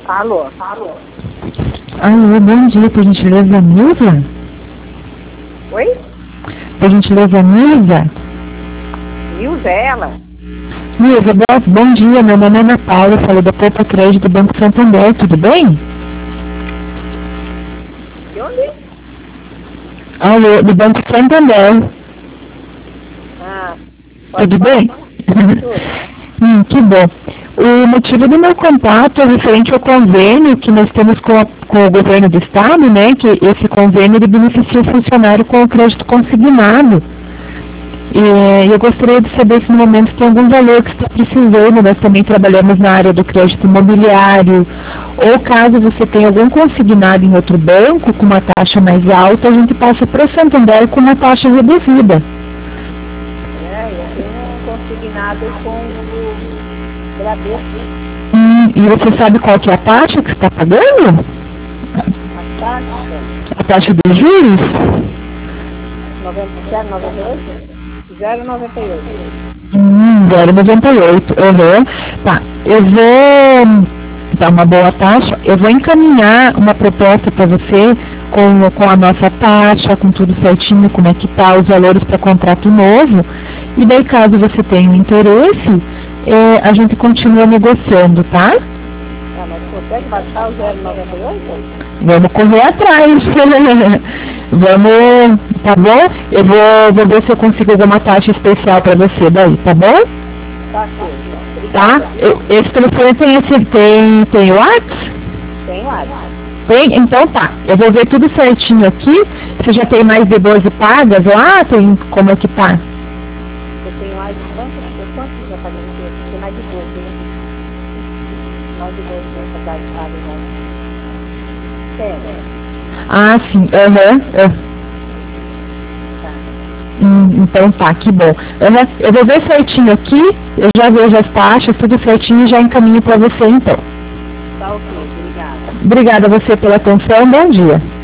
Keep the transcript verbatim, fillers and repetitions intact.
Alô, alô. Alô, bom dia, por gentileza, Nilza? Oi? Por gentileza, Nilza? Nilza, é ela? Nilza, bom, bom dia, meu nome é Ana Paula, falei da Poupa Crédito do Banco Santander, tudo bem? De onde? Alô, do Banco Santander. Ah, Tudo bem? hum, que bom. O motivo do meu contato é referente ao convênio que nós temos com, a, com o governo do estado, né? Que esse convênio ele beneficia o funcionário com o crédito consignado. E eu gostaria de saber se no momento tem algum valor que está precisando. Nós também trabalhamos na área do crédito imobiliário. Ou caso você tenha algum consignado em outro banco com uma taxa mais alta, a gente passa para o Santander com uma taxa reduzida. É, eu tenho consignado com o Bradesco. Hum, e você sabe qual que é a taxa que você está pagando? A taxa? A taxa dos juros? zero vírgula noventa e oito? zero vírgula noventa e oito. Hum, zero vírgula noventa e oito. Uhum. Tá, eu vou dar uma boa taxa. Eu vou encaminhar uma proposta para você com, com a nossa taxa, com tudo certinho, como é que tá, os valores para contrato novo. E daí, caso você tenha um interesse, é, a gente continua negociando, tá? Ah, mas consegue baixar o zero vírgula noventa e oito? Vamos correr atrás. Vamos, tá bom? Eu vou, vou ver se eu consigo alguma taxa especial para você daí, tá bom? Tá, sim. Tá? Eu, esse telefone tem esse, tem, tem WhatsApp? Tem WhatsApp. Tem? Então tá. Eu vou ver tudo certinho aqui. Você já tem mais de doze pagas lá? Tem, como é que tá? Eu tenho mais de quantos? Quantos já paguei aqui? Tem mais de doze, né? Mais de doze nessa cidade pagas, né? Tem. Ah, sim. Aham. Uhum. Hum, então tá, que bom. Uhum. Eu vou ver certinho aqui, eu já vejo as taxas, tudo certinho e já encaminho para você então. Tá ok, obrigada. Obrigada a você pela atenção, bom dia.